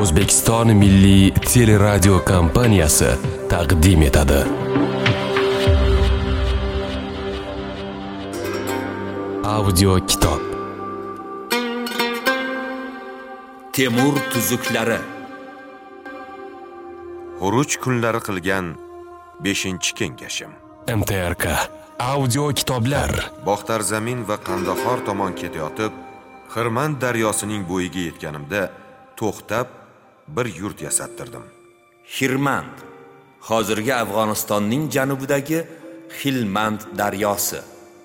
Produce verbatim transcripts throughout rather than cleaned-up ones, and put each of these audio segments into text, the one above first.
O'zbekiston Milliy teleradio kompaniyasi taqdim etadi. Audio kitob. Temur tuzuklari. Xuruj kunlari qilgan beshinchi kengashim. M T R K audio kitoblar. Bog'tar zamin va Qandahor tomon ketayotib, Xirmand daryosining bo'yiga yetganimda to'xtab bir yurt yasattirdim. Xirmand hozirgi Afg'onistonning janubidagi Xilmand daryosi.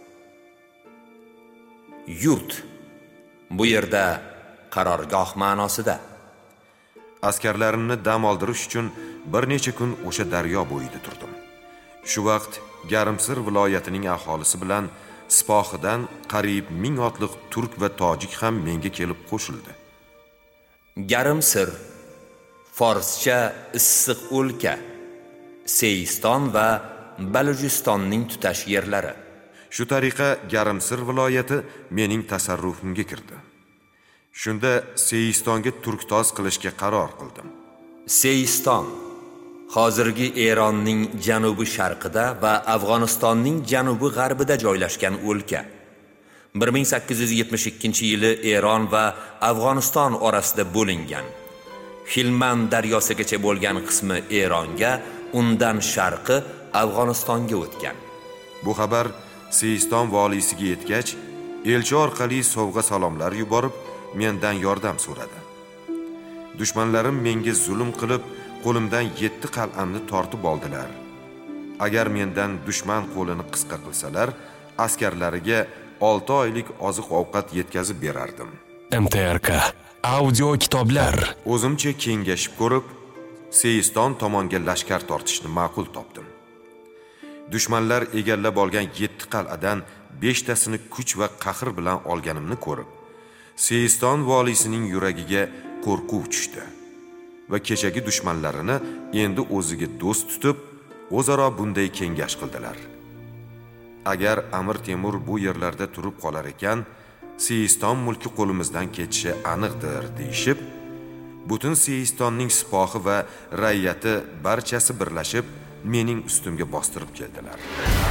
Yurt bu yerda qarorgoh ma'nosida. Askarlarimni dam oldirish uchun bir necha kun o'sha daryo bo'yida turdim. Shu vaqt Garimsir viloyatining aholisi bilan Sipohidan qariyb ming otliq turk va tojik ham menga kelib qo'shildi. Garimsir forscha issiq o'lka, Seyiston va Balujistonning tutash yerlari. Shu tariqa Garimsir viloyati mening tasarrufimga kirdi. Shunda Seyistonga turktoz qilishga qaror qildim. Seyiston hozirgi Eronning janubi sharqida va Afg'onistonning janubi g'arbida joylashgan o'lka. bir ming sakkiz yuz yetmish ikkinchi yili Eron va Afg'oniston orasida bo'lingan. Xilmand daryosigacha bo'lgan qismi Eronga, undan sharqi Afg'onistonga o'tgan. Bu xabar Seyiston valiysiga yetgach, elchi orqali sovg'a salomlar yuborib, mendan yordam so'radi. Dushmanlarim menga zulm qilib, qo'limdan yetti qal'amni tortib oldilar. Agar mendan dushman qo'lini qisqa qilsalar, askarlariga olti oylik oziq-ovqat yetkazib berardim. M T R K audio kitoblar. O'zimcha kengashib ko'rib, Seyiston tomonga lashkar tortishni ma'qul topdim. Dushmanlar egallab olgan yetti qal'adan beshtasini kuch va qahr bilan olganimni ko'rib, Seyiston valiysining yuragiga qo'rquv tushdi va kechagi dushmanlarini endi o'ziga do'st tutib, o'zaro bunday kengash qildilar. Agar Amir Temur bu yerlarda turib qolar ekan, Seyiston mulki qo'limizdan ketishi aniqdir deyishib, butun Seyistonning sipohi va raiyati barchasi birlashib mening ustimga bostirib keldilar.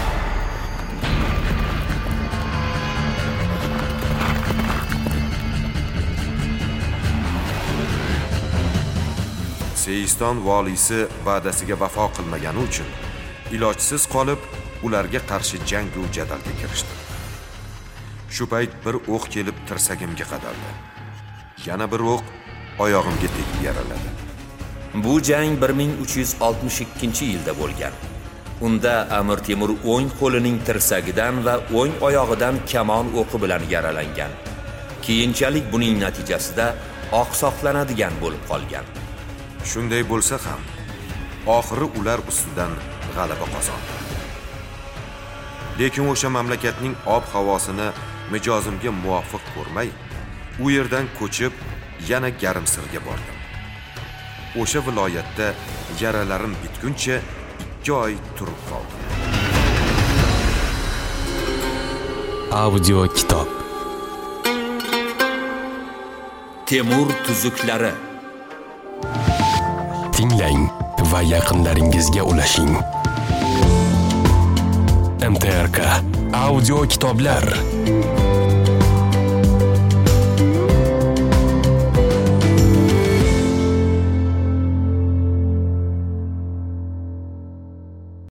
Seyiston valiysi va'dasiga vafo qilmagani uchun ilojsiz qolib, ularga qarshi jangu jadalga kirishdi. Shu payt bir o'q kelib tirsagimga qadaldi. Yana bir o'q oyog'imga tegib yaraladi. Bu jang bir ming uch yuz oltmish ikkinchi yilda bo'lgan. Unda Amir Temur o'ng qo'lining tirsagidan va o'ng oyog'idan kamon o'qi bilan yaralangan. Keyinchalik buning natijasida oqsoqlanadigan bo'lib qolgan. Shunday bo'lsa ham, oxiri ular ustidan g'alaba qozondi. Lekin o'sha mamlakatning ob-havosini mijozimga muvofiq ko'rmay, u yerdan ko'chib yana Garimsirga bordim. O'sha viloyatda yaralarim bitguncha ikki oy turib qoldim. Audio kitob. Temur tuzuklari. Tinglang va yaqinlaringizga ulashing. M T R K audio kitoblar.